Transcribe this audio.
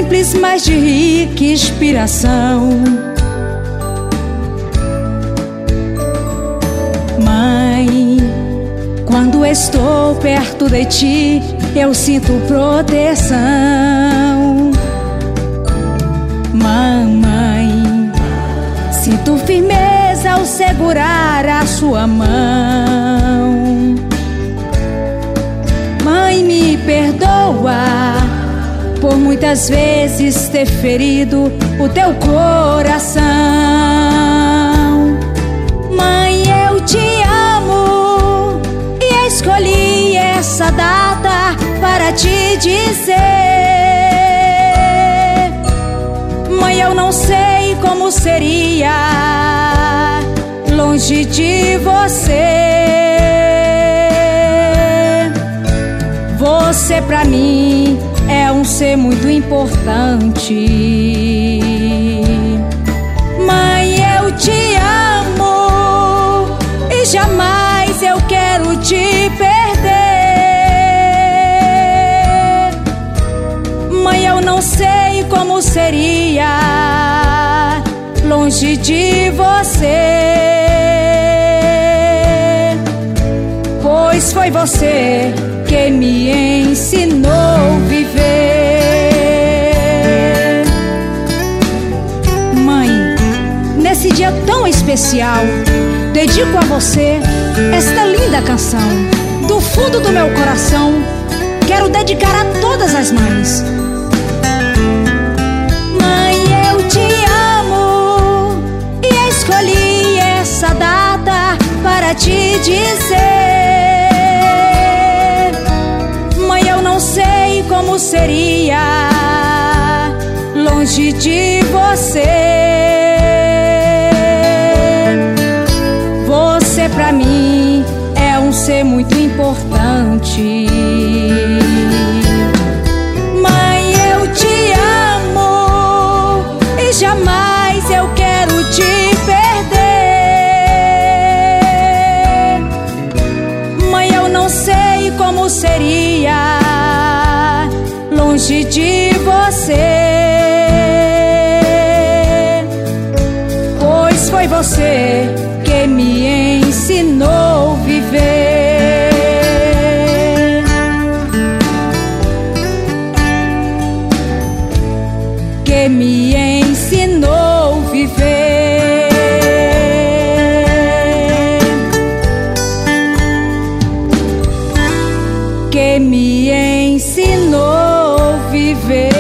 simples, mas de rica inspiração. Mãe, quando estou perto de ti, eu sinto proteção. Mamãe, sinto firmeza ao segurar a sua mão. Mãe, me perdoa por muitas vezes ter ferido o teu coração. Mãe, eu te amo e escolhi essa data para te dizer: mãe, eu não sei como seria longe de você. Você pra mim é um ser muito importante. Mãe, eu te amo e jamais eu quero te perder. Mãe, eu não sei como seria longe de você, pois foi você que me ensinou a viver. Mãe, nesse dia tão especial, dedico a você esta linda canção. Do fundo do meu coração, quero dedicar a todas as mães. Mãe, eu te amo e escolhi essa data para te dizer: não sei como seria longe de você. Você pra mim é um ser muito importante. Mãe, eu te amo e jamais eu quero te perder. Mãe, eu não sei como seria longe de você, pois foi você que me ensinou a viver. Que me ensinou a viver. Que me ensinou viver.